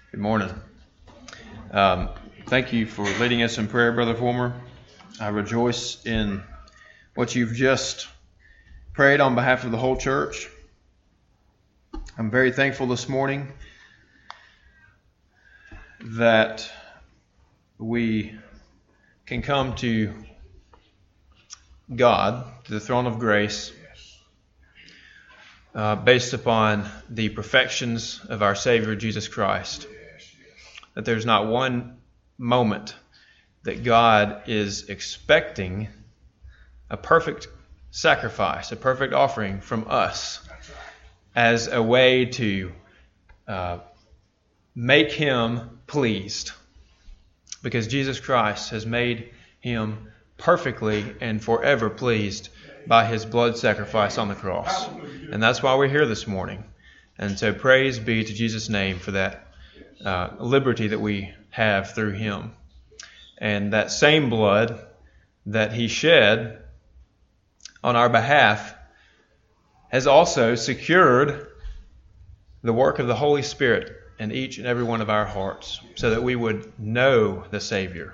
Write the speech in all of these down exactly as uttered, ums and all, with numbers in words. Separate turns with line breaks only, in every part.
Good morning. Um, thank you for leading us in prayer, Brother Former. I rejoice in what you've just prayed on behalf of the whole church. I'm very thankful this morning that we can come to God, to the throne of grace, uh, based upon the perfections of our Savior, Jesus Christ. That there's not one moment that God is expecting a perfect sacrifice, a perfect offering from us as a way to uh, make Him pleased. Because Jesus Christ has made Him perfectly and forever pleased by His blood sacrifice on the cross. And that's why we're here this morning. And so praise be to Jesus' name for that Uh, liberty that we have through Him. And that same blood that He shed on our behalf has also secured the work of the Holy Spirit in each and every one of our hearts so that we would know the Savior.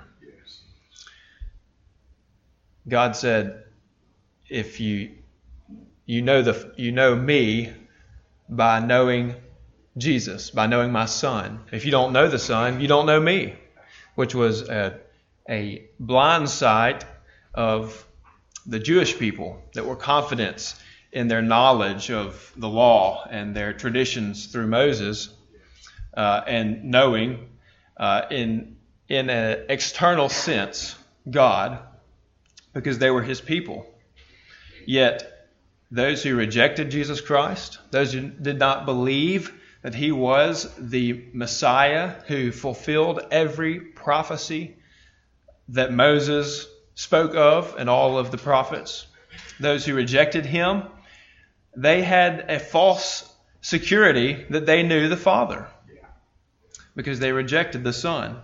God said, if you you know the you know me by knowing Jesus, by knowing my Son. If you don't know the Son, you don't know me, which was a, a blind sight of the Jewish people that were confident in their knowledge of the law and their traditions through Moses, uh, and knowing uh, in in an external sense God, because they were His people. Yet those who rejected Jesus Christ, those who did not believe that He was the Messiah who fulfilled every prophecy that Moses spoke of and all of the prophets. Those who rejected Him, they had a false security that they knew the Father because they rejected the Son.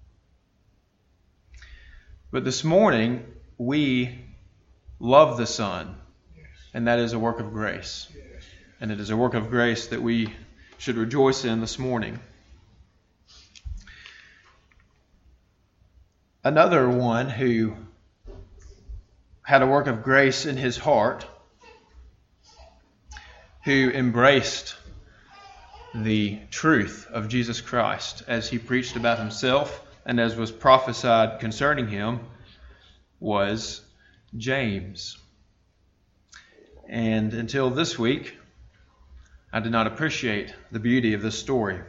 But this morning, we love the Son, and that is a work of grace. And it is a work of grace that we should rejoice in this morning. Another one who had a work of grace in his heart, who embraced the truth of Jesus Christ as He preached about Himself and as was prophesied concerning Him, was James. And until this week, I did not appreciate the beauty of this story.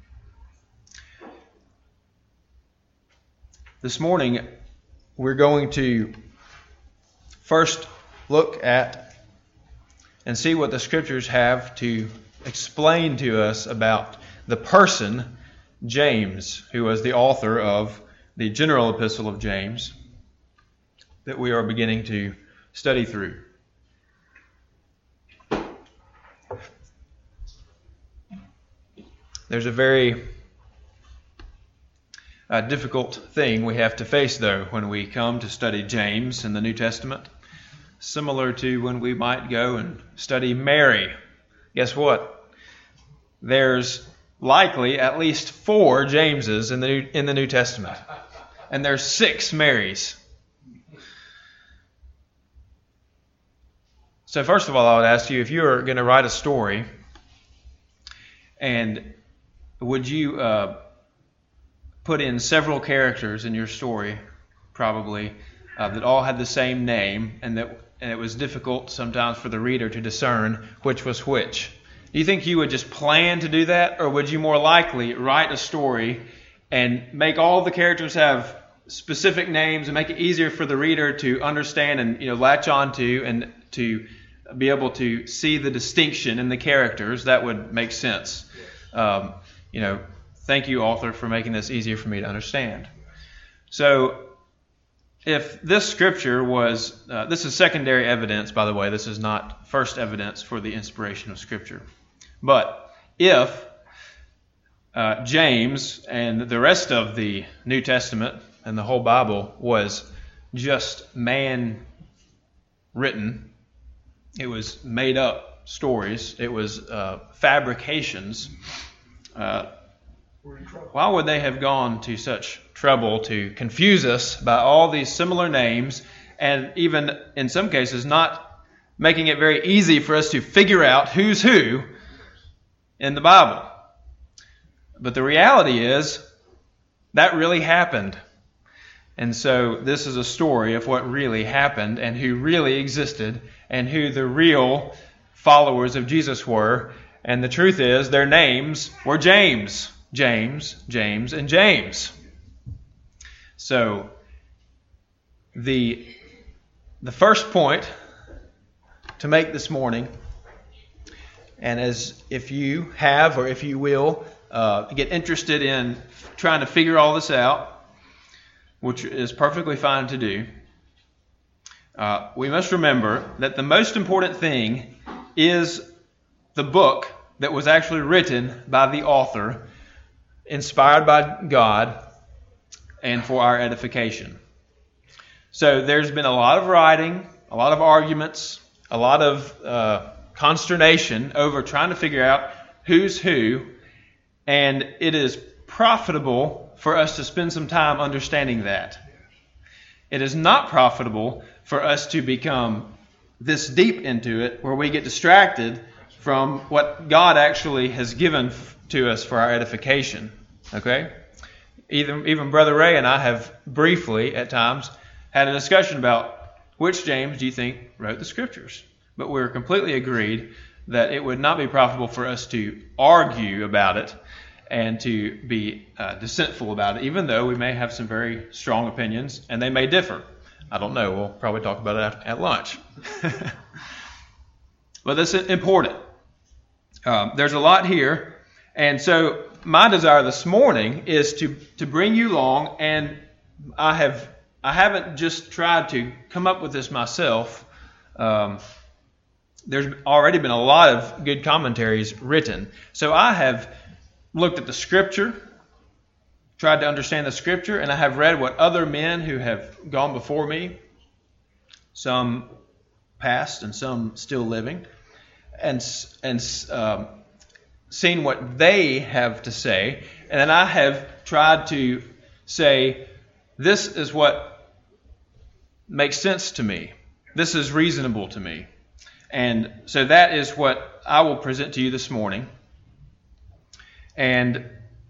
This morning, we're going to first look at and see what the Scriptures have to explain to us about the person, James, who was the author of the general epistle of James that we are beginning to study through. There's a very uh, difficult thing we have to face, though, when we come to study James in the New Testament, similar to when we might go and study Mary. Guess what? There's likely at least four Jameses in the New, in the New Testament, and there's six Marys. So first of all, I would ask you, if you are going to write a story, and would you uh, put in several characters in your story, probably, uh, that all had the same name, and that and it was difficult sometimes for the reader to discern which was which? Do you think you would just plan to do that, or would you more likely write a story and make all the characters have specific names and make it easier for the reader to understand and, you know, latch on to and to be able to see the distinction in the characters? That would make sense. Um, you know, thank you, author, for making this easier for me to understand. So, if this scripture was, uh, this is secondary evidence, by the way, this is not first evidence for the inspiration of Scripture. But if uh, James and the rest of the New Testament and the whole Bible was just man written, it was made up stories, it was uh, fabrications, uh, Why would they have gone to such trouble to confuse us by all these similar names, and even in some cases not making it very easy for us to figure out who's who in the Bible? But the reality is that really happened. And so this is a story of what really happened and who really existed and who the real followers of Jesus were. And the truth is their names were James, James, James, and James. So the the first point to make this morning, and as if you have or if you will uh, get interested in trying to figure all this out, which is perfectly fine to do, uh, we must remember that the most important thing is the book that was actually written by the author, inspired by God, and for our edification. So there's been a lot of writing, a lot of arguments, a lot of uh, consternation over trying to figure out who's who, and it is profitable for us to spend some time understanding that. It is not profitable for us to become this deep into it where we get distracted from what God actually has given to us for our edification. Okay? Even, even Brother Ray and I have briefly, at times, had a discussion about which James do you think wrote the Scriptures. But we're completely agreed that it would not be profitable for us to argue about it and to be uh, dissentful about it, even though we may have some very strong opinions and they may differ. I don't know. We'll probably talk about it at, at lunch. But this is important. Um, there's a lot here. And so my desire this morning is to, to bring you along, and I have I haven't just tried to come up with this myself. Um, there's already been a lot of good commentaries written. So I have looked at the Scripture, tried to understand the Scripture, and I have read what other men who have gone before me, some past and some still living, and and um, seen what they have to say. And then I have tried to say, this is what makes sense to me. This is reasonable to me. And so that is what I will present to you this morning. And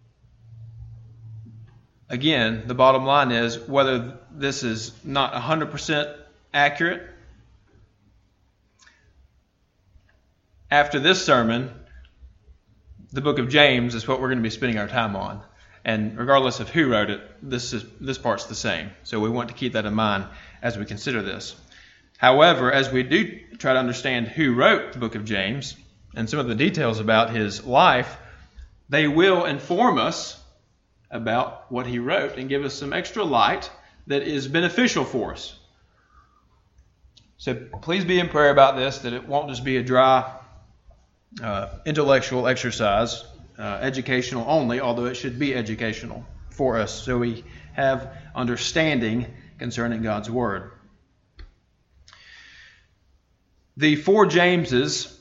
again, the bottom line is whether this is not one hundred percent accurate. After this sermon, the book of James is what we're going to be spending our time on. And regardless of who wrote it, this is this part's the same. So we want to keep that in mind as we consider this. However, as we do try to understand who wrote the book of James and some of the details about his life, they will inform us about what he wrote and give us some extra light that is beneficial for us. So please be in prayer about this, that it won't just be a dry uh, intellectual exercise, uh, educational only, although it should be educational for us so we have understanding concerning God's Word. The four Jameses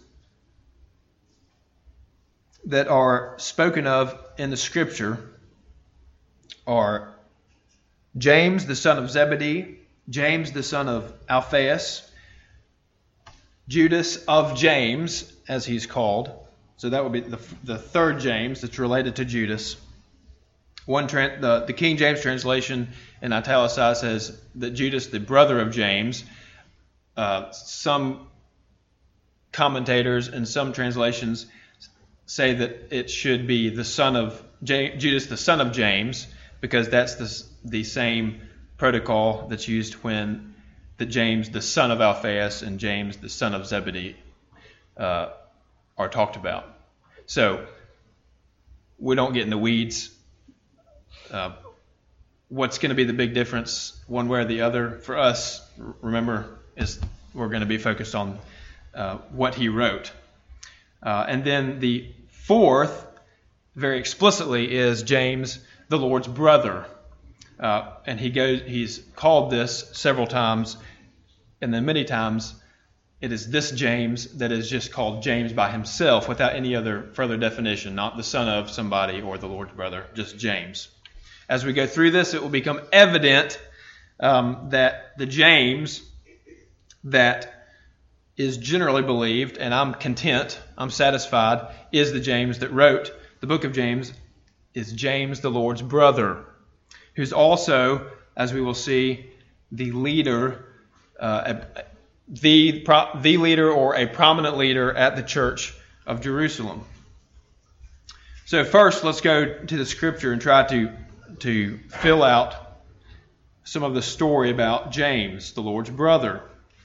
that are spoken of in the Scripture are James, the son of Zebedee, James, the son of Alphaeus, Judas of James, as he's called. So that would be the, the third James that's related to Judas. One tra- the, the King James translation in italicized says that Judas, the brother of James. Uh, some commentators and some translations say that it should be the son of James, Judas, the son of James, because that's the, the same protocol that's used when the James, the son of Alphaeus, and James, the son of Zebedee, uh, are talked about. So we don't get in the weeds. Uh, what's going to be the big difference one way or the other for us, remember, is we're going to be focused on uh, what he wrote. Uh, and then the fourth, very explicitly, is James, the Lord's brother. Uh, and he goes, he's called this several times, and then many times it is this James that is just called James by himself without any other further definition, not the son of somebody or the Lord's brother, just James. As we go through this, it will become evident um, that the James that is generally believed, and I'm content, I'm satisfied, is the James that wrote the book of James, is James, the Lord's brother, who's also, as we will see, the leader, uh, the, the leader or a prominent leader at the church of Jerusalem. So first, let's go to the scripture and try to, to fill out some of the story about James, the Lord's brother.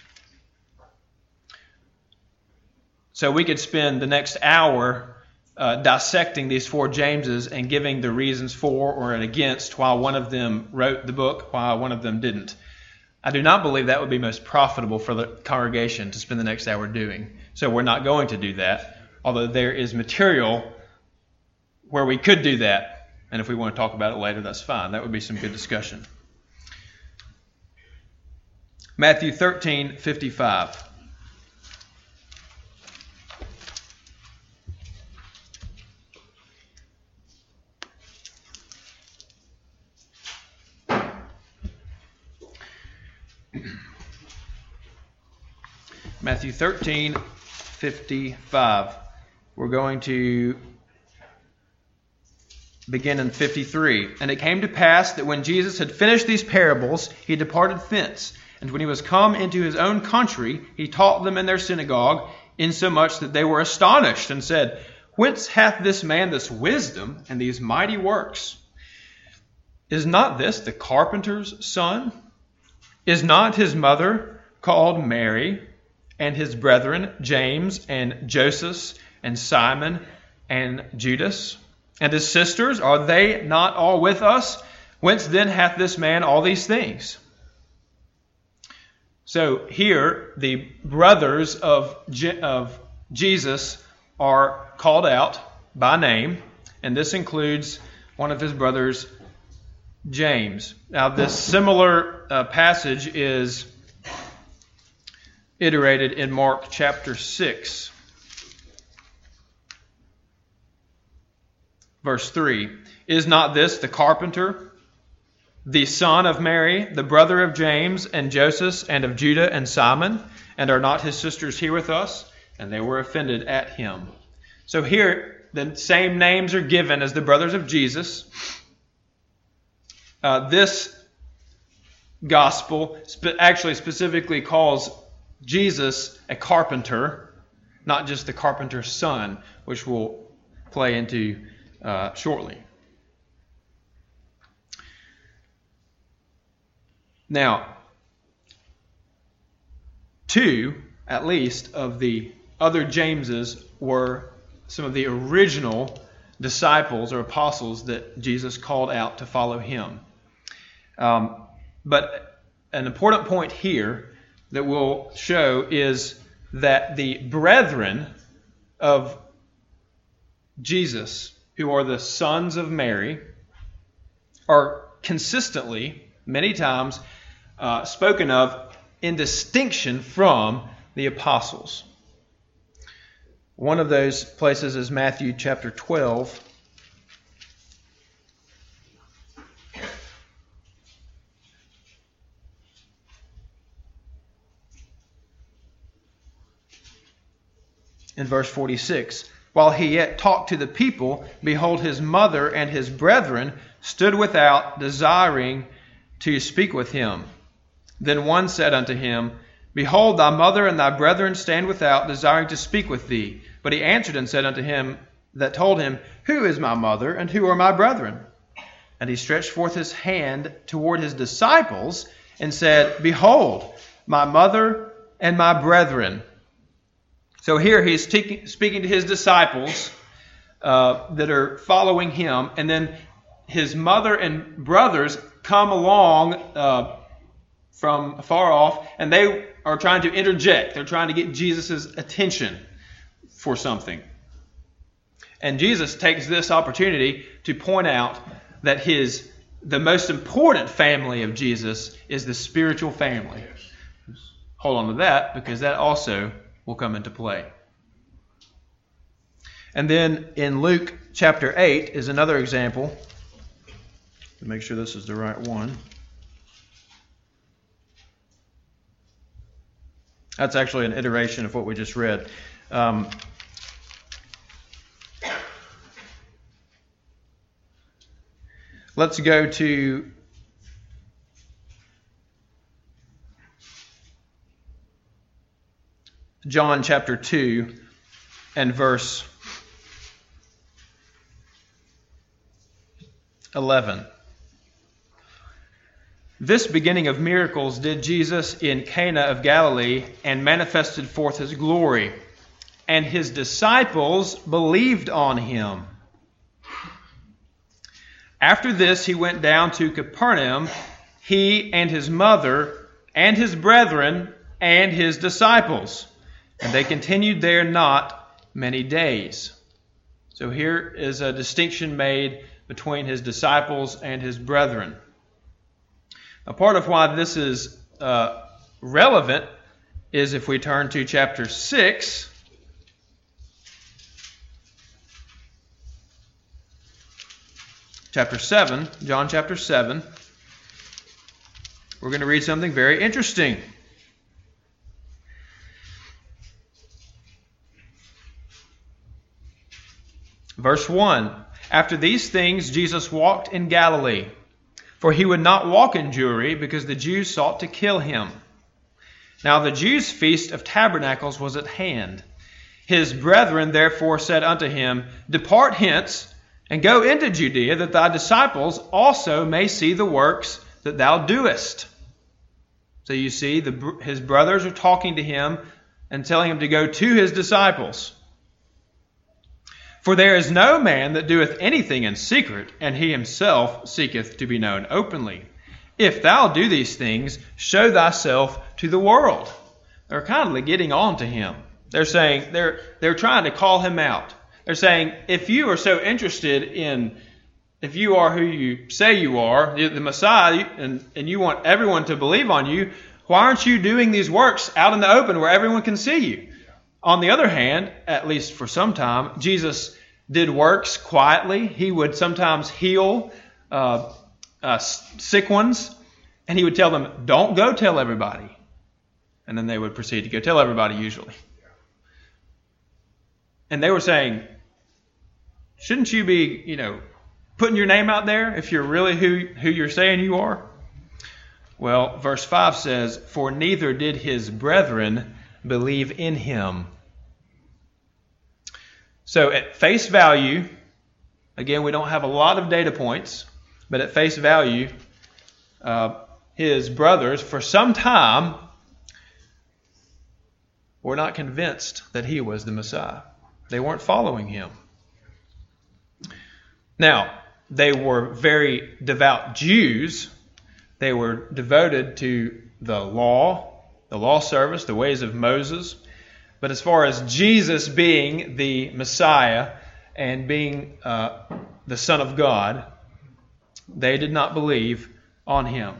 So we could spend the next hour uh, dissecting these four Jameses and giving the reasons for or against why one of them wrote the book, why one of them didn't. I do not believe that would be most profitable for the congregation to spend the next hour doing. So we're not going to do that, although there is material where we could do that. And if we want to talk about it later, that's fine. That would be some good discussion. Matthew thirteen fifty-five. Matthew thirteen fifty-five. We're going to begin in fifty-three. And it came to pass that when Jesus had finished these parables, he departed thence. And when he was come into his own country, he taught them in their synagogue, insomuch that they were astonished, and said, Whence hath this man this wisdom and these mighty works? Is not this the carpenter's son? Is not his mother called Mary, and his brethren James and Joseph and Simon and Judas? And his sisters, are they not all with us? Whence then hath this man all these things? So here, the brothers of, Je- of Jesus are called out by name, and this includes one of his brothers, James. Now, this similar uh, passage is iterated in Mark chapter six, verse three. Is not this the carpenter, the son of Mary, the brother of James and Joseph and of Judah and Simon? And are not his sisters here with us? And they were offended at him. So here, the same names are given as the brothers of Jesus. Uh, this gospel spe- actually specifically calls Jesus a carpenter, not just the carpenter's son, which we'll play into uh, shortly. Now, two, at least, of the other Jameses were some of the original disciples or apostles that Jesus called out to follow him. Um, but an important point here that we'll show is that the brethren of Jesus, who are the sons of Mary, are consistently, many times, uh, spoken of in distinction from the apostles. One of those places is Matthew chapter twelve. In verse forty-six, while he yet talked to the people, behold, his mother and his brethren stood without, desiring to speak with him. Then one said unto him, Behold, thy mother and thy brethren stand without, desiring to speak with thee. But he answered and said unto him that told him, Who is my mother, and who are my brethren? And he stretched forth his hand toward his disciples, and said, Behold, my mother and my brethren. So here he's te- speaking to his disciples uh, that are following him, and then his mother and brothers come along uh, from far off, and they are trying to interject. They're trying to get Jesus' attention for something. And Jesus takes this opportunity to point out that his the most important family of Jesus is the spiritual family. hold on to that, because that also will come into play. And then in Luke chapter eight is another example. To make sure this is the right one. That's actually an iteration of what we just read. Um, let's go to John chapter two and verse eleven. This beginning of miracles did Jesus in Cana of Galilee, and manifested forth his glory, and his disciples believed on him. After this he went down to Capernaum, he and his mother, and his brethren, and his disciples. And they continued there not many days. So here is a distinction made between his disciples and his brethren. A part of why this is uh, relevant is if we turn to chapter six. Chapter seven, John chapter seven. We're going to read something very interesting. Verse one. After these things, Jesus walked in Galilee. For he would not walk in Jewry, because the Jews sought to kill him. Now the Jews' feast of tabernacles was at hand. His brethren therefore said unto him, Depart hence, and go into Judea, that thy disciples also may see the works that thou doest. So you see, the, his brothers are talking to him and telling him to go to his disciples. For there is no man that doeth anything in secret, and he himself seeketh to be known openly. If thou do these things, show thyself to the world. They're kindly getting on to him. They're saying, they're, they're trying to call him out. They're saying, if you are so interested in, if you are who you say you are, the Messiah, and, and you want everyone to believe on you, why aren't you doing these works out in the open where everyone can see you? On the other hand, at least for some time, Jesus did works quietly. He would sometimes heal uh, uh, sick ones, and he would tell them, don't go tell everybody. And then they would proceed to go tell everybody usually. And they were saying, shouldn't you be, you know, putting your name out there if you're really who, who you're saying you are? Well, verse five says, for neither did his brethren believe in him. So at face value, again, we don't have a lot of data points, but at face value, uh, his brothers, for some time, were not convinced that he was the Messiah. They weren't following him. Now, they were very devout Jews. They were devoted to the law, the law service, the ways of Moses. But as far as Jesus being the Messiah and being uh, the Son of God, they did not believe on him.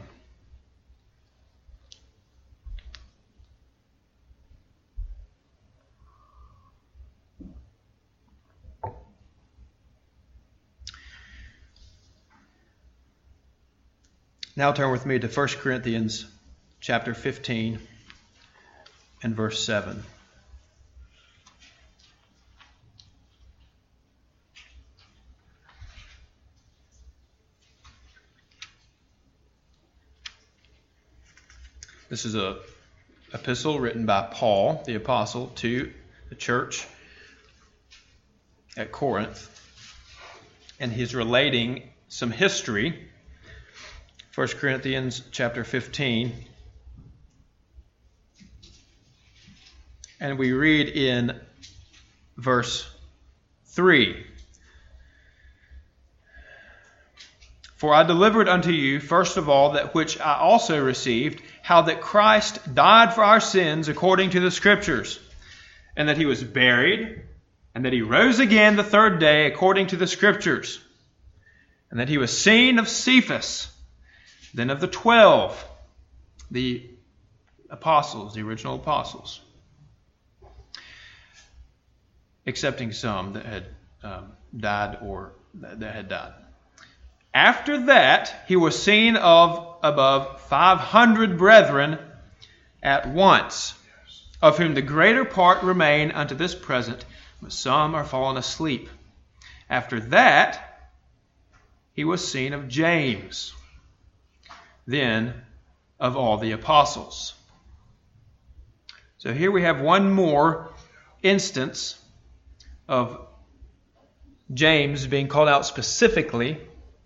Now turn with me to First Corinthians chapter fifteen and verse seven. This is an epistle written by Paul, the apostle, to the church at Corinth. And he's relating some history. First Corinthians chapter fifteen. And we read in verse three. For I delivered unto you, first of all, that which I also received, how that Christ died for our sins according to the Scriptures, and that he was buried, and that he rose again the third day according to the Scriptures, and that he was seen of Cephas, then of the twelve. The apostles, the original apostles, excepting some that had um, died or that had died. After that, he was seen of above five hundred brethren at once, of whom the greater part remain unto this present, but some are fallen asleep. After that, he was seen of James, then of all the apostles. So here we have one more instance of James being called out specifically,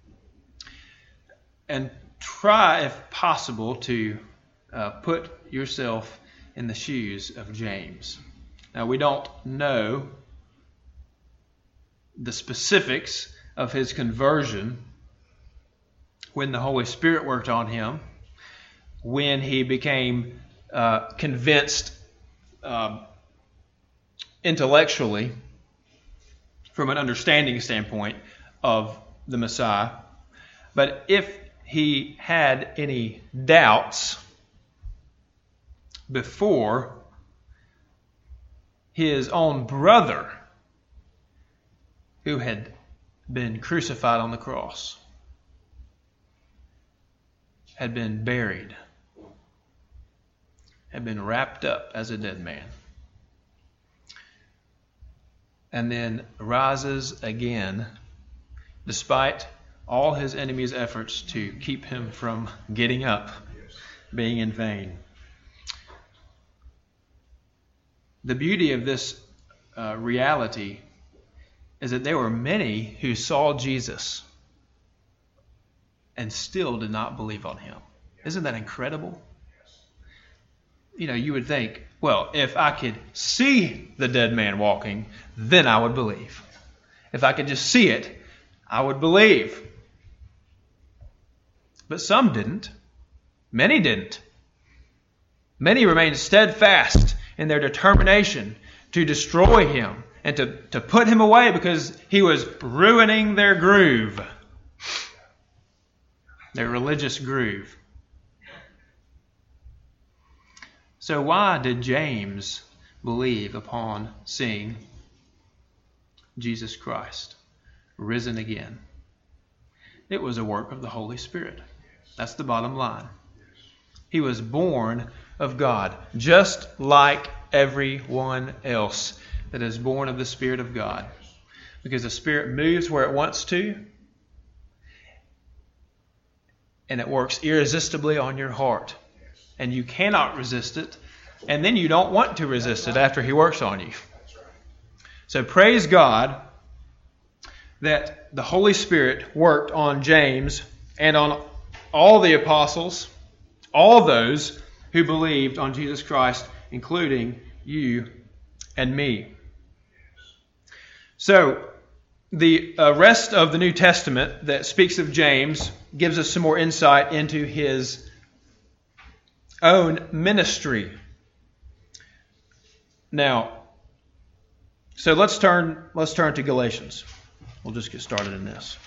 and try, if possible, to uh, put yourself in the shoes of James. Now, we don't know the specifics of his conversion, when the Holy Spirit worked on him, when he became uh, convinced uh, intellectually, from an understanding standpoint, of the Messiah. But if he had any doubts before, his own brother, who had been crucified on the cross, had been buried, had been wrapped up as a dead man, and then rises again despite all his enemies' efforts to keep him from getting up, being in vain. The beauty of this uh, reality is that there were many who saw Jesus and still did not believe on him. Isn't that incredible? You know, you would think, well, if I could see the dead man walking, then I would believe. If I could just see it, I would believe. But some didn't. Many didn't. Many remained steadfast in their determination to destroy him and to, to put him away because he was ruining their groove, their religious groove. So why did James believe upon seeing Jesus Christ risen again? It was a work of the Holy Spirit. That's the bottom line. He was born of God, just like everyone else that is born of the Spirit of God. Because the Spirit moves where it wants to, and it works irresistibly on your heart. And you cannot resist it, and then you don't want to resist it after He works on you. So praise God that the Holy Spirit worked on James and on all the apostles, all those who believed on Jesus Christ, including you and me. So the uh, rest of the New Testament that speaks of James gives us some more insight into his own ministry. Now, so let's turn let's turn to Galatians. We'll just get started in this.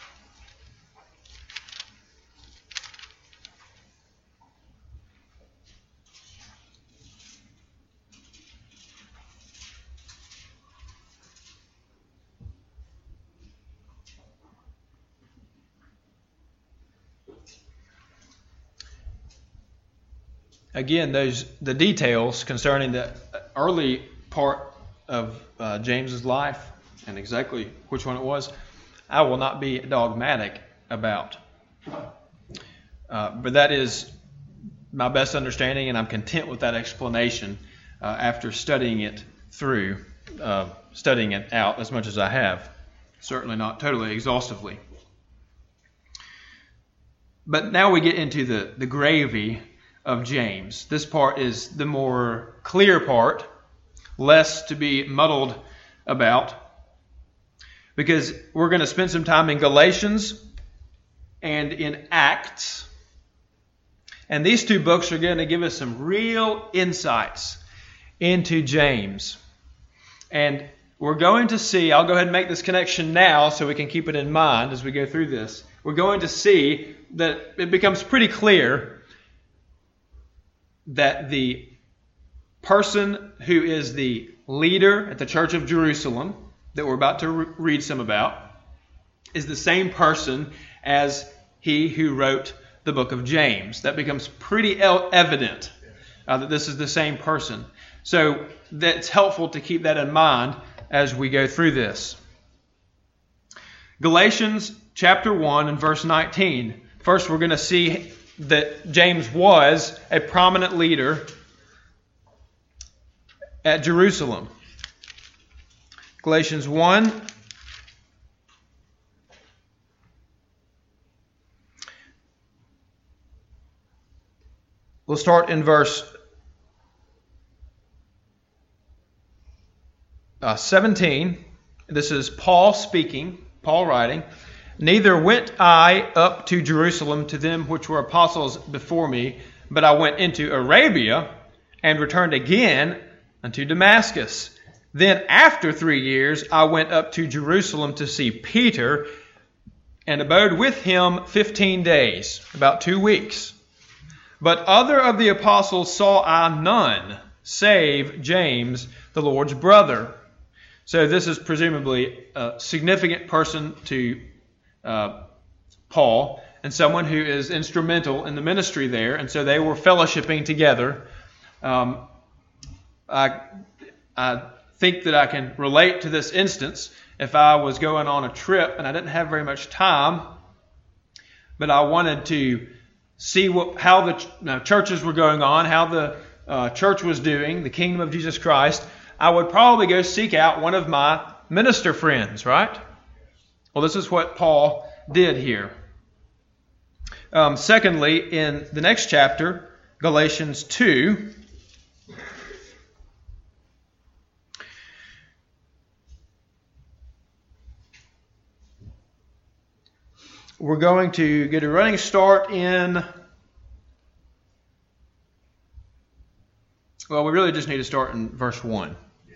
Again, those the details concerning the early part of uh, James's life and exactly which one it was, I will not be dogmatic about. Uh, but that is my best understanding, and I'm content with that explanation uh, after studying it through, uh, studying it out as much as I have. Certainly not totally exhaustively. But now we get into the, the gravy of James. This part is the more clear part, less to be muddled about, because we're going to spend some time in Galatians and in Acts. And these two books are going to give us some real insights into James. And we're going to see, I'll go ahead and make this connection now so we can keep it in mind as we go through this. We're going to see that it becomes pretty clear that the person who is the leader at the Church of Jerusalem, that we're about to re- read some about, is the same person as he who wrote the book of James. That becomes pretty el- evident uh, that this is the same person. So that's helpful to keep that in mind as we go through this. Galatians chapter one and verse nineteen. First, we're going to see that James was a prominent leader at Jerusalem. Galatians one. We'll start in verse uh, seventeen. This is Paul speaking, Paul writing. Neither went I up to Jerusalem to them which were apostles before me, but I went into Arabia and returned again unto Damascus. Then after three years I went up to Jerusalem to see Peter and abode with him fifteen days, about two weeks. But other of the apostles saw I none, save James, the Lord's brother. So this is presumably a significant person to uh, Paul and someone who is instrumental in the ministry there. And so they were fellowshipping together. Um, I, I think that I can relate to this instance if I was going on a trip and I didn't have very much time, but I wanted to see what, how the you know, churches were going on, how the uh, church was doing, the kingdom of Jesus Christ. I would probably go seek out one of my minister friends, right? Well, this is what Paul did here. Um, secondly, in the next chapter, Galatians two, we're going to get a running start in, well, we really just need to start in verse one.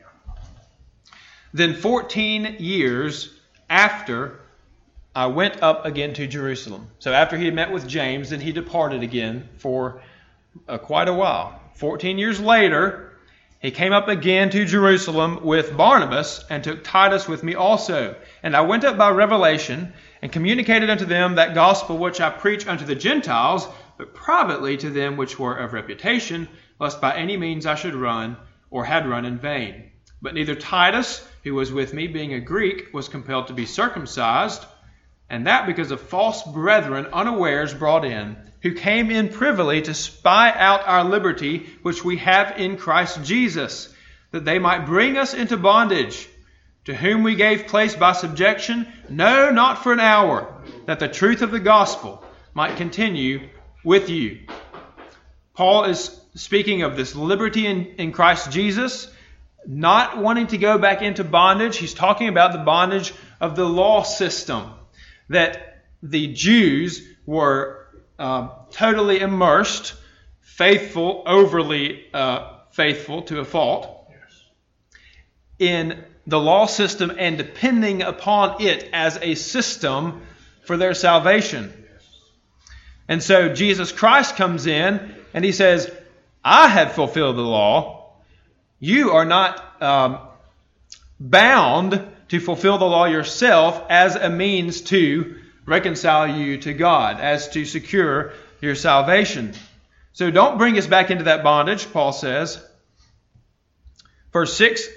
Then fourteen years after I went up again to Jerusalem. So after he had met with James, then he departed again for uh, quite a while. Fourteen years later, he came up again to Jerusalem with Barnabas and took Titus with me also. And I went up by revelation and communicated unto them that gospel which I preach unto the Gentiles, but privately to them which were of reputation, lest by any means I should run or had run in vain. But neither Titus, who was with me, being a Greek, was compelled to be circumcised, and that because of false brethren unawares brought in, who came in privily to spy out our liberty which we have in Christ Jesus, that they might bring us into bondage, to whom we gave place by subjection, no, not for an hour, that the truth of the gospel might continue with you. Paul is speaking of this liberty in, in Christ Jesus, not wanting to go back into bondage. He's talking about the bondage of the law system, that the Jews were uh, totally immersed, faithful, overly uh, faithful to a fault, yes, in the law system and depending upon it as a system for their salvation. Yes. And so Jesus Christ comes in and he says, I have fulfilled the law. You are not um, bound to fulfill the law yourself as a means to reconcile you to God, as to secure your salvation. So don't bring us back into that bondage, Paul says. Verse six,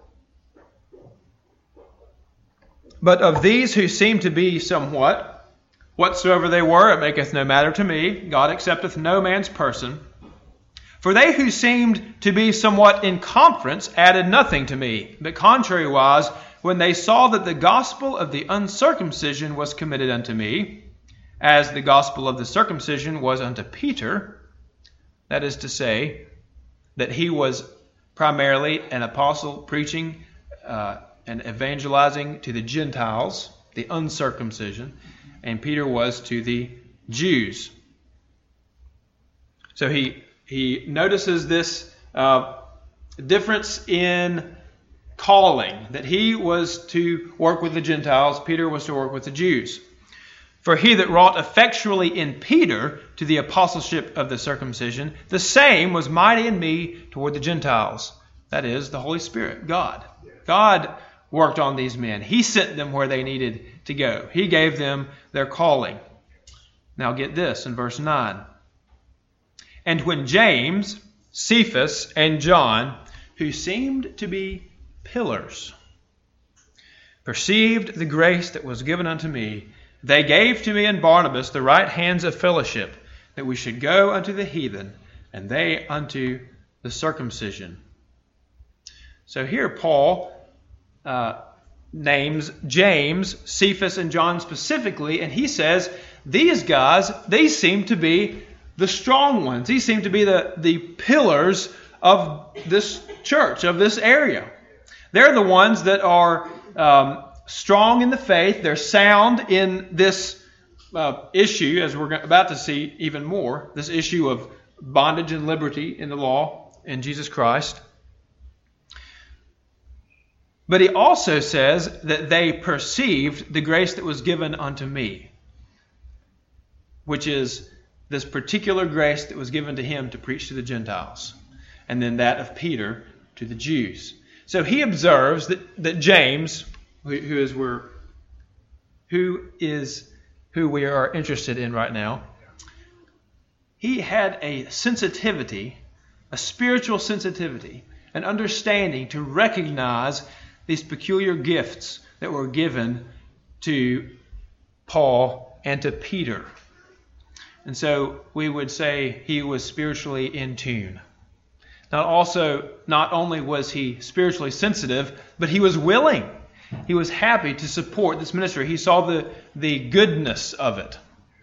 but of these who seem to be somewhat, whatsoever they were, it maketh no matter to me. God accepteth no man's person. For they who seemed to be somewhat in conference added nothing to me, but contrariwise, when they saw that the gospel of the uncircumcision was committed unto me, as the gospel of the circumcision was unto Peter, that is to say, that he was primarily an apostle preaching uh, and evangelizing to the Gentiles, the uncircumcision, and Peter was to the Jews. So he he notices this uh, difference in calling, that he was to work with the Gentiles, Peter was to work with the Jews. For he that wrought effectually in Peter to the apostleship of the circumcision, the same was mighty in me toward the Gentiles. That is, the Holy Spirit, God. God worked on these men. He sent them where they needed to go. He gave them their calling. Now get this in verse nine. And when James, Cephas, and John, who seemed to be pillars, perceived the grace that was given unto me, they gave to me and Barnabas the right hands of fellowship, that we should go unto the heathen, and they unto the circumcision. So here Paul uh, names James, Cephas, and John specifically, and he says, these guys, they seem to be the strong ones. These seem to be the, the pillars of this church, of this area. They're the ones that are um, strong in the faith. They're sound in this uh, issue, as we're about to see even more, this issue of bondage and liberty in the law in Jesus Christ. But he also says that they perceived the grace that was given unto me, which is this particular grace that was given to him to preach to the Gentiles, and then that of Peter to the Jews. So he observes that, that James, who, who is we're, who is who we are interested in right now, he had a sensitivity, a spiritual sensitivity, an understanding to recognize these peculiar gifts that were given to Paul and to Peter. And so we would say he was spiritually in tune. Now also, not only was he spiritually sensitive, but he was willing. He was happy to support this ministry. He saw the, the goodness of it.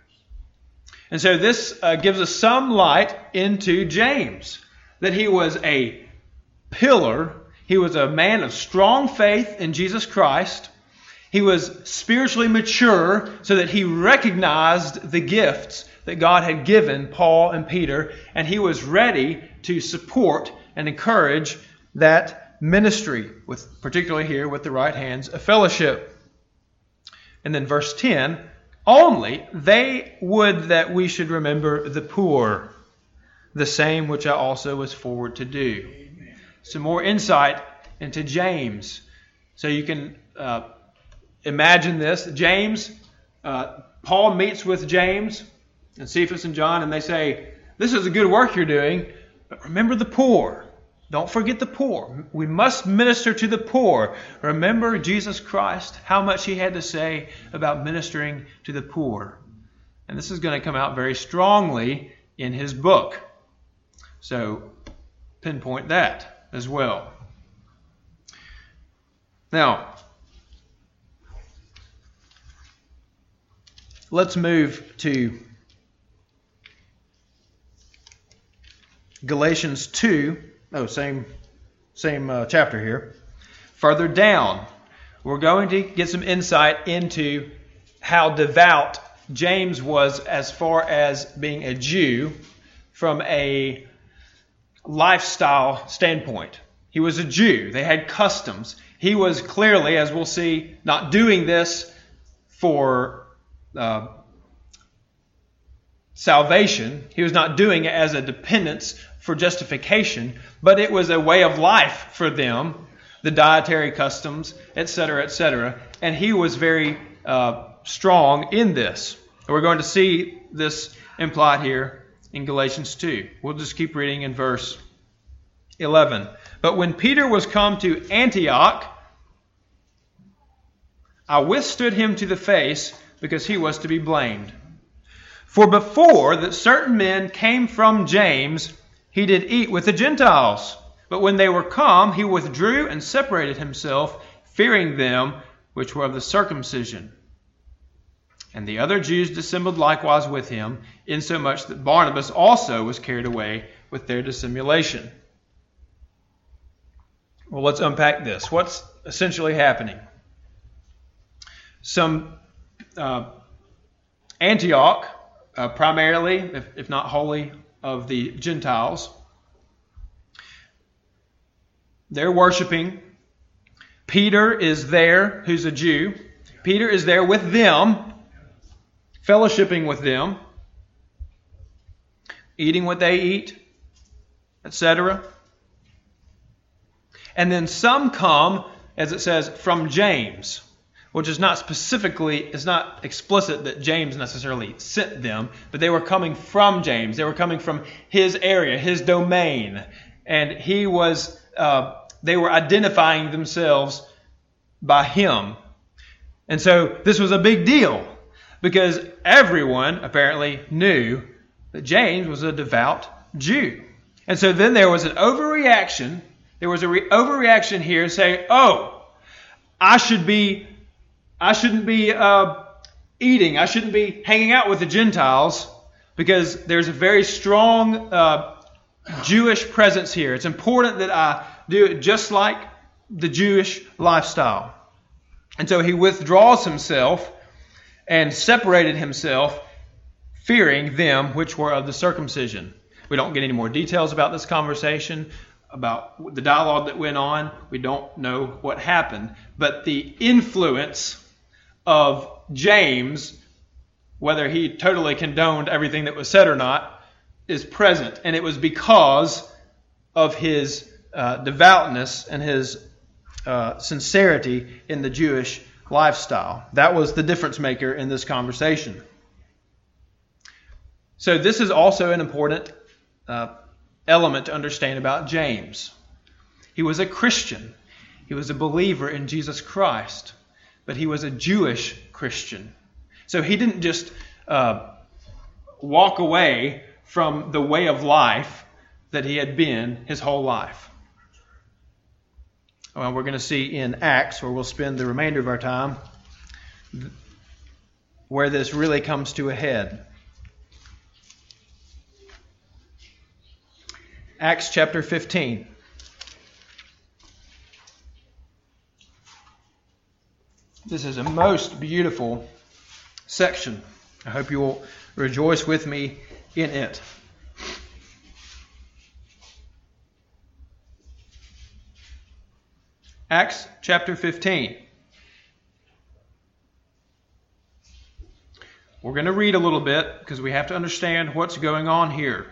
And so this uh, gives us some light into James, that he was a pillar. He was a man of strong faith in Jesus Christ. He was spiritually mature so that he recognized the gifts that God had given Paul and Peter, and he was ready to support and encourage that ministry, with particularly here with the right hands of fellowship. And then verse ten, only they would that we should remember the poor, the same which I also was forward to do. Amen. Some more insight into James. So you can uh, imagine this. James, uh, Paul meets with James and Cephas and John, and they say, this is a good work you're doing, but remember the poor. Don't forget the poor. We must minister to the poor. Remember Jesus Christ, how much he had to say about ministering to the poor. And this is going to come out very strongly in his book. So pinpoint that as well. Now, let's move to Galatians two. Oh, same, same uh, chapter here. Further down, we're going to get some insight into how devout James was as far as being a Jew from a lifestyle standpoint. He was a Jew. They had customs. He was clearly, as we'll see, not doing this for uh, salvation. He was not doing it as a dependence for justification, but it was a way of life for them, the dietary customs, et cetera, et cetera. And he was very uh, strong in this. We're going to see this implied here in Galatians two. We'll just keep reading in verse eleven. But when Peter was come to Antioch, I withstood him to the face, because he was to be blamed. For before that certain men came from James, he did eat with the Gentiles. But when they were come, he withdrew and separated himself, fearing them which were of the circumcision. And the other Jews dissembled likewise with him, insomuch that Barnabas also was carried away with their dissimulation. Well, let's unpack this. What's essentially happening? Some uh, Antioch, uh, primarily, if, if not wholly, of the Gentiles, they're worshiping. Peter is there, who's a Jew. Peter is there with them. fellowshipping with them, eating what they eat, et cetera. And then some come, as it says, from James, which is not specifically, it's not explicit that James necessarily sent them, but they were coming from James. They were coming from his area, his domain. And he was, uh, they were identifying themselves by him. And so this was a big deal because everyone apparently knew that James was a devout Jew. And so then there was an overreaction. There was an re- overreaction here saying, oh, I should be, I shouldn't be uh, eating. I shouldn't be hanging out with the Gentiles because there's a very strong uh, Jewish presence here. It's important that I do it just like the Jewish lifestyle. And so he withdraws himself and separated himself, fearing them which were of the circumcision. We don't get any more details about this conversation, about the dialogue that went on. We don't know what happened. But the influence of James, whether he totally condoned everything that was said or not, is present. And it was because of his uh, devoutness and his uh, sincerity in the Jewish lifestyle. That was the difference maker in this conversation. So this is also an important uh, element to understand about James. He was a Christian. He was a believer in Jesus Christ. But he was a Jewish Christian. So he didn't just uh, walk away from the way of life that he had been his whole life. Well, we're going to see in Acts, where we'll spend the remainder of our time, where this really comes to a head. Acts chapter fifteen. This is a most beautiful section. I hope you will rejoice with me in it. Acts chapter fifteen. We're going to read a little bit because we have to understand what's going on here.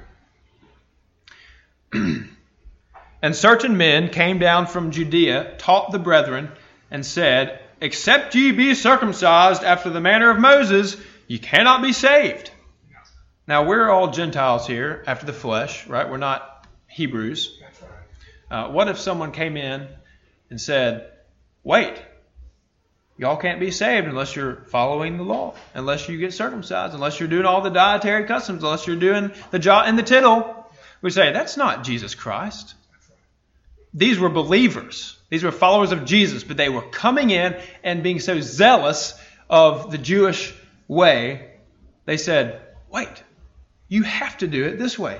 And certain men came down from Judea, taught the brethren, and said, except ye be circumcised after the manner of Moses, ye cannot be saved. Now, we're all Gentiles here after the flesh, right? We're not Hebrews. Uh, what if someone came in and said, wait, y'all can't be saved unless you're following the law, unless you get circumcised, unless you're doing all the dietary customs, unless you're doing the jot and the tittle. We say, that's not Jesus Christ. These were believers. These were followers of Jesus, but they were coming in and being so zealous of the Jewish way, they said, wait, you have to do it this way.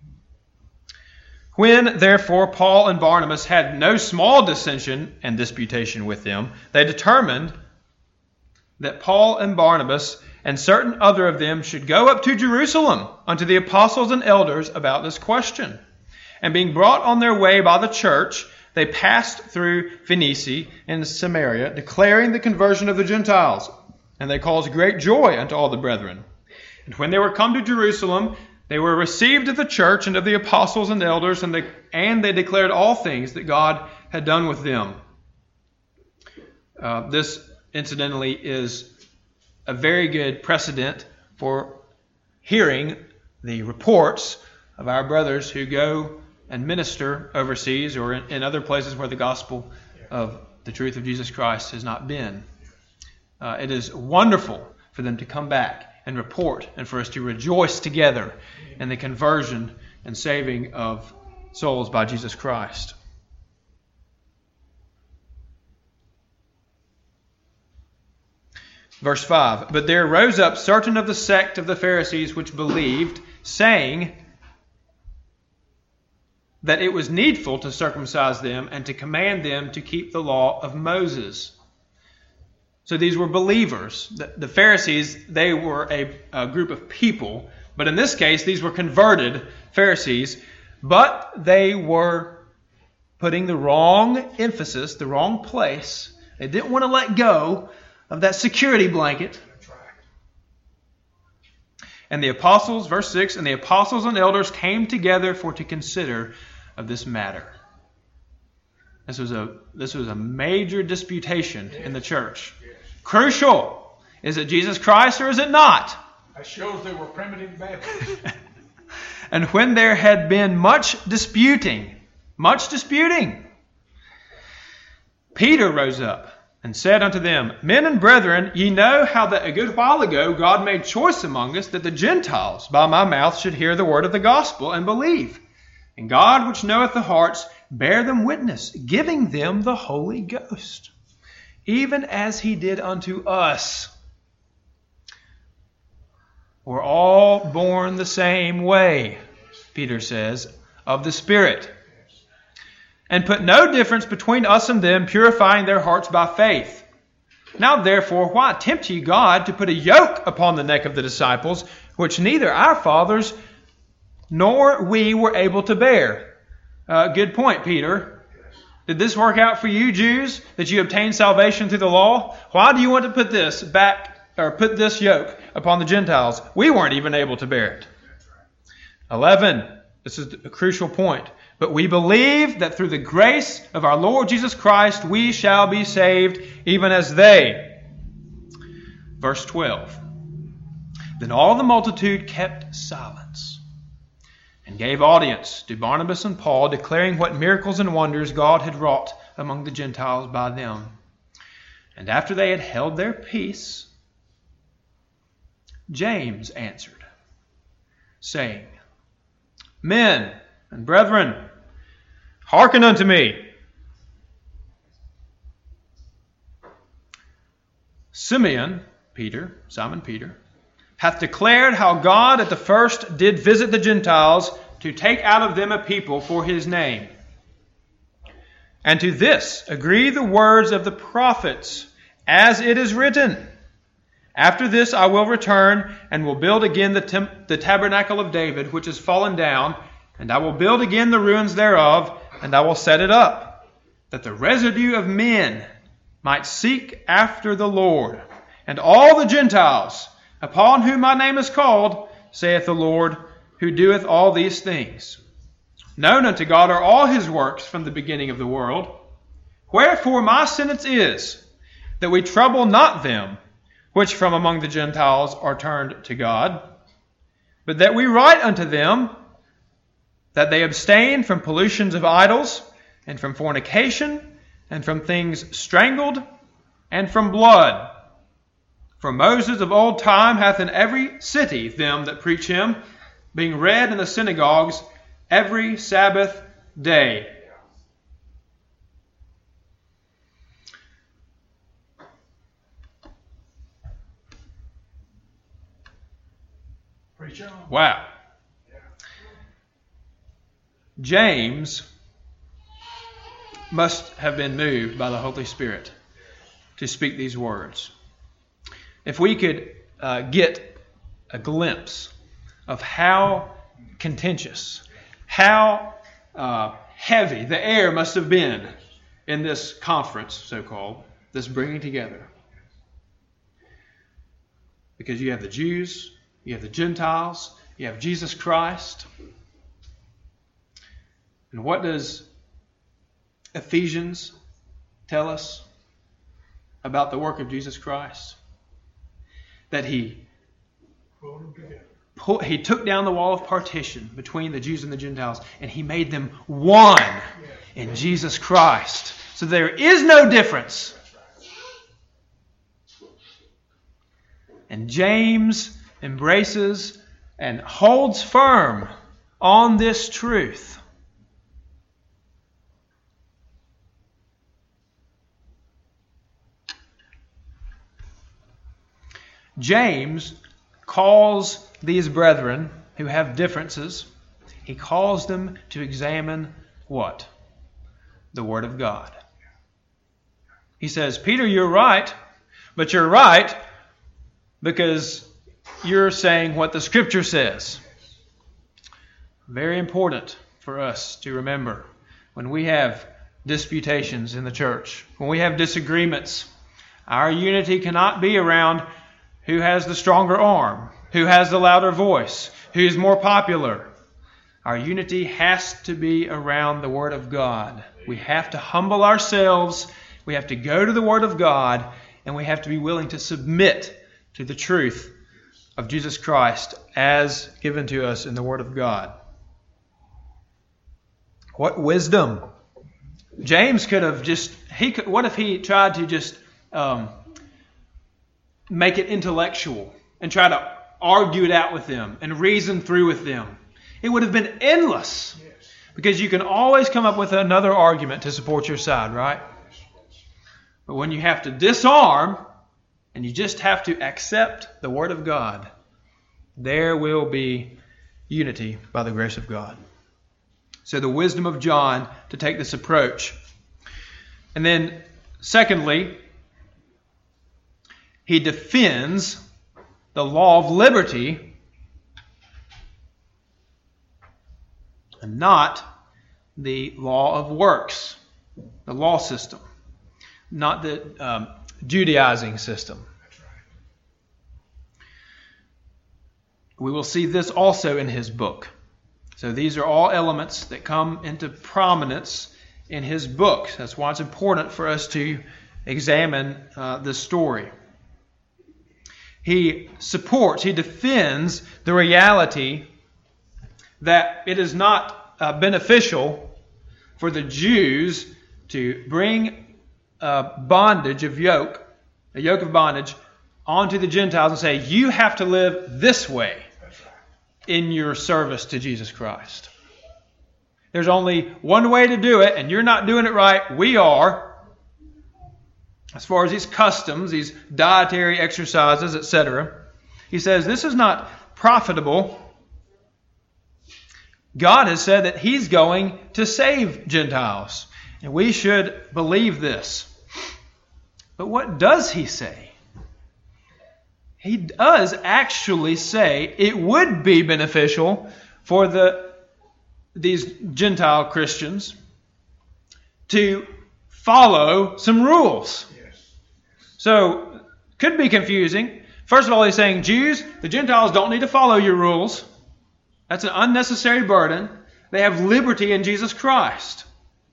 When, therefore, Paul and Barnabas had no small dissension and disputation with them, they determined that Paul and Barnabas and certain other of them should go up to Jerusalem unto the apostles and elders about this question. And being brought on their way by the church, they passed through Phoenicia and Samaria, declaring the conversion of the Gentiles. And they caused great joy unto all the brethren. And when they were come to Jerusalem, they were received of the church and of the apostles and elders, and they, and they declared all things that God had done with them. Uh, this, incidentally, is a very good precedent for hearing the reports of our brothers who go and minister overseas or in, in other places where the gospel of the truth of Jesus Christ has not been. Uh, it is wonderful for them to come back and report and for us to rejoice together in the conversion and saving of souls by Jesus Christ. Verse five, but there rose up certain of the sect of the Pharisees which believed, saying that it was needful to circumcise them and to command them to keep the law of Moses. So these were believers. The, the Pharisees, they were a, a group of people, but in this case, these were converted Pharisees, but they were putting the wrong emphasis, the wrong place. They didn't want to let go of that security blanket.
And the apostles, verse six, and the apostles and elders came together for to consider of this matter. This was a this was a major disputation in the church. Crucial. Is it Jesus Christ or is it not?
That shows they were primitive Baptists.
And when there had been much disputing, much disputing, Peter rose up and said unto them, Men and brethren, ye know how that a good while ago God made choice among us that the Gentiles by my mouth should hear the word of the gospel and believe. And God, which knoweth the hearts, bare them witness, giving them the Holy Ghost, even as he did unto us. We're all born the same way, Peter says, of the Spirit. And put no difference between us and them, purifying their hearts by faith. Now therefore, why tempt ye God to put a yoke upon the neck of the disciples, which neither our fathers nor we were able to bear? Uh, good point, Peter. Did this work out for you, Jews, that you obtained salvation through the law? Why do you want to put this back, or put this yoke upon the Gentiles? We weren't even able to bear it. eleven. This is a crucial point. But we believe that through the grace of our Lord Jesus Christ we shall be saved, even as they. Verse twelve. Then all the multitude kept silence and gave audience to Barnabas and Paul, declaring what miracles and wonders God had wrought among the Gentiles by them. And after they had held their peace, James answered, saying, Men and brethren, hearken unto me. Simeon, Peter, Simon Peter, hath declared how God at the first did visit the Gentiles to take out of them a people for his name. And to this agree the words of the prophets, as it is written, After this I will return, and will build again the, temp- the tabernacle of David, which is fallen down, and I will build again the ruins thereof, and I will set it up, that the residue of men might seek after the Lord, and all the Gentiles, upon whom my name is called, saith the Lord, who doeth all these things. Known unto God are all his works from the beginning of the world. Wherefore my sentence is, that we trouble not them, which from among the Gentiles are turned to God, but that we write unto them, that they abstain from pollutions of idols, and from fornication, and from things strangled, and from blood. For Moses of old time hath in every city them that preach him, being read in the synagogues every Sabbath day.
Preach on.
Wow. James must have been moved by the Holy Spirit to speak these words. If we could uh, get a glimpse of how contentious, how uh, heavy the air must have been in this conference, so-called, this bringing together. Because you have the Jews, you have the Gentiles, you have Jesus Christ. And what does Ephesians tell us about the work of Jesus Christ? That he, pull, he took down the wall of partition between the Jews and the Gentiles, and he made them one in Jesus Christ. So there is no difference. And James embraces and holds firm on this truth. James calls these brethren who have differences, he calls them to examine what? The Word of God. He says, Peter, you're right, but you're right because you're saying what the Scripture says. Very important for us to remember when we have disputations in the church, when we have disagreements. Our unity cannot be around who has the stronger arm, who has the louder voice, who is more popular. Our unity has to be around the Word of God. We have to humble ourselves. We have to go to the Word of God, and we have to be willing to submit to the truth of Jesus Christ as given to us in the Word of God. What wisdom! James could have just, he could, what if he tried to just um, make it intellectual and try to argue it out with them and reason through with them? It would have been endless, because you can always come up with another argument to support your side, right? But when you have to disarm and you just have to accept the Word of God, there will be unity by the grace of God. So the wisdom of John to take this approach. And then, secondly, he defends the law of liberty and not the law of works, the law system, not the um, Judaizing system. We will see this also in his book. So these are all elements that come into prominence in his book. That's why it's important for us to examine uh, this story. He supports, he defends the reality that it is not uh, beneficial for the Jews to bring uh, bondage of yoke, a yoke of bondage, onto the Gentiles and say, you have to live this way in your service to Jesus Christ. There's only one way to do it, and you're not doing it right. We are. As far as these customs, these dietary exercises, et cetera, he says this is not profitable. God has said that He's going to save Gentiles, and we should believe this. But what does He say? He does actually say it would be beneficial for the these Gentile Christians to follow some rules.
Yes.
So, could be confusing. First of all, he's saying, Jews, the Gentiles don't need to follow your rules. That's an unnecessary burden. They have liberty in Jesus Christ.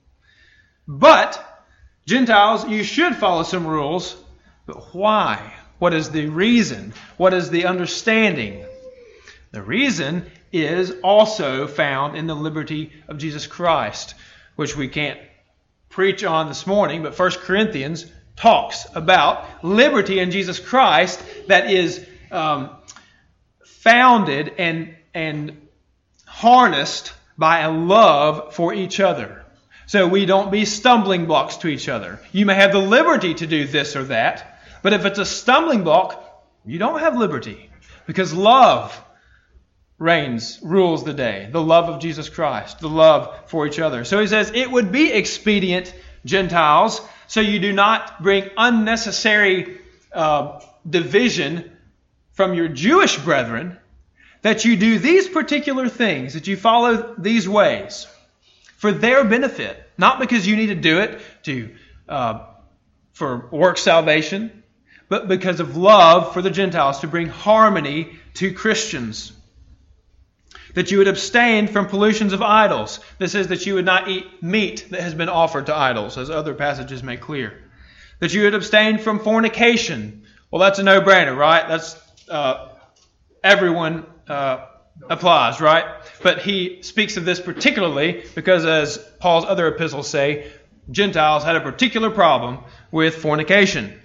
But, Gentiles, you should follow some rules. But why? What is the reason? What is the understanding? The reason is also found in the liberty of Jesus Christ, which we can't preach on this morning, but First Corinthians talks about liberty in Jesus Christ that is um, founded and, and harnessed by a love for each other. So we don't be stumbling blocks to each other. You may have the liberty to do this or that, but if it's a stumbling block, you don't have liberty, because love reigns, rules the day. The love of Jesus Christ, the love for each other. So he says, it would be expedient, Gentiles, so you do not bring unnecessary uh, division from your Jewish brethren, that you do these particular things, that you follow these ways for their benefit, not because you need to do it to uh, for work salvation, but because of love for the Gentiles, to bring harmony to Christians. That you would abstain from pollutions of idols. This is that you would not eat meat that has been offered to idols, as other passages make clear. That you would abstain from fornication. Well, that's a no-brainer, right? That's uh, everyone uh, applies, right? But he speaks of this particularly because, as Paul's other epistles say, Gentiles had a particular problem with fornication.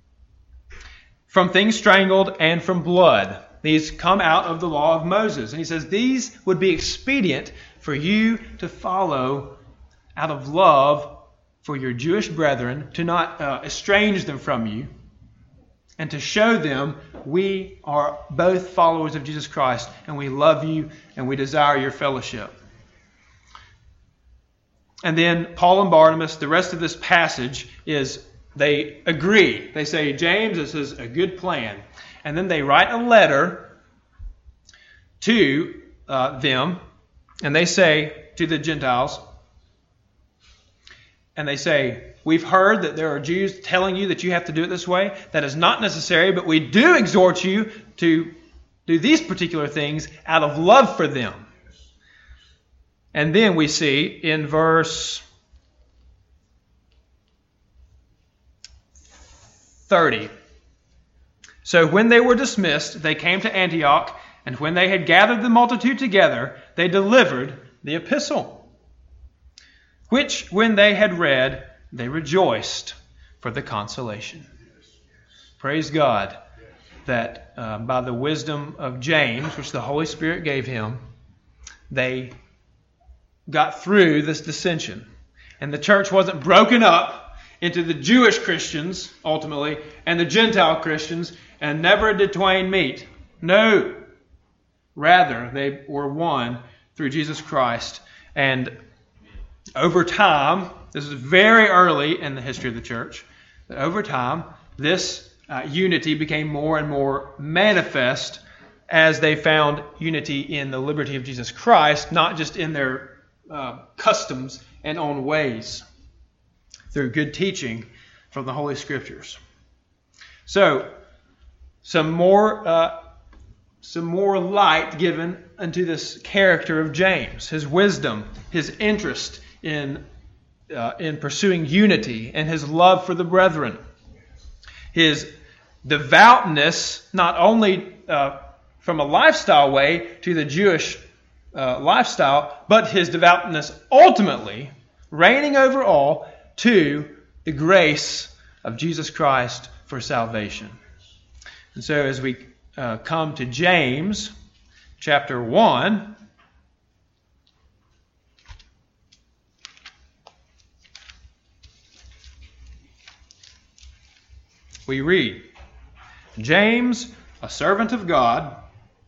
From things strangled and from blood. These come out of the law of Moses. And he says these would be expedient for you to follow out of love for your Jewish brethren, to not uh, estrange them from you, and to show them we are both followers of Jesus Christ, and we love you and we desire your fellowship. And then Paul and Barnabas, the rest of this passage is they agree. They say, James, this is a good plan. And then they write a letter to uh, them, and they say to the Gentiles, and they say, we've heard that there are Jews telling you that you have to do it this way. That is not necessary, but we do exhort you to do these particular things out of love for them. And then we see in verse thirty. So when they were dismissed, they came to Antioch, and when they had gathered the multitude together, they delivered the epistle, which when they had read, they rejoiced for the consolation. Praise God that uh, by the wisdom of James, which the Holy Spirit gave him, they got through this dissension. And the church wasn't broken up into the Jewish Christians, ultimately, and the Gentile Christians, and never did twain meet. No. Rather, they were one through Jesus Christ. And over time, this is very early in the history of the church, but over time, this uh, unity became more and more manifest as they found unity in the liberty of Jesus Christ, not just in their uh, customs and own ways, through good teaching from the Holy Scriptures. So, some more uh, some more light given unto this character of James, his wisdom, his interest in uh, in pursuing unity, and his love for the brethren, his devoutness, not only uh, from a lifestyle way to the Jewish uh, lifestyle, but his devoutness ultimately reigning over all to the grace of Jesus Christ for salvation. And so as we uh, come to James chapter one, we read, James, a servant of God.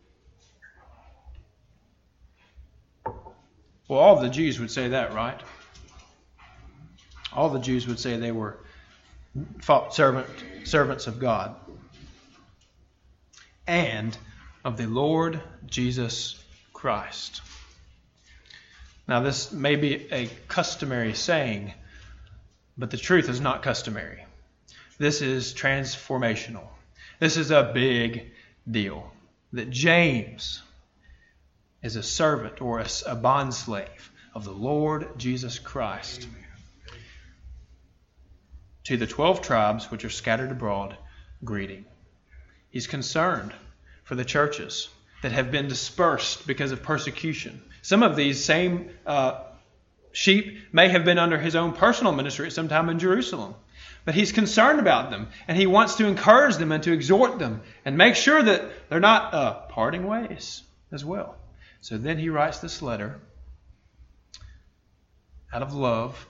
Well, all the Jews would say that, right? All the Jews would say they were servant, servants of God and of the Lord Jesus Christ. Now, this may be a customary saying, but the truth is not customary. This is transformational. This is a big deal. That James is a servant or a, a bondslave of the Lord Jesus Christ. To the twelve tribes which are scattered abroad, greeting. He's concerned for the churches that have been dispersed because of persecution. Some of these same uh, sheep may have been under his own personal ministry at some time in Jerusalem. But he's concerned about them, and he wants to encourage them and to exhort them and make sure that they're not uh, parting ways as well. So then he writes this letter out of love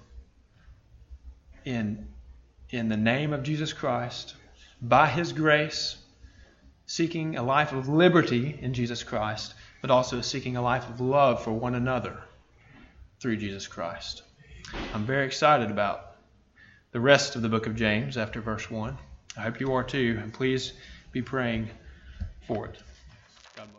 in, in the name of Jesus Christ, by his grace, seeking a life of liberty in Jesus Christ, but also seeking a life of love for one another through Jesus Christ. I'm very excited about the rest of the book of James after verse one. I hope you are too, and please be praying for it.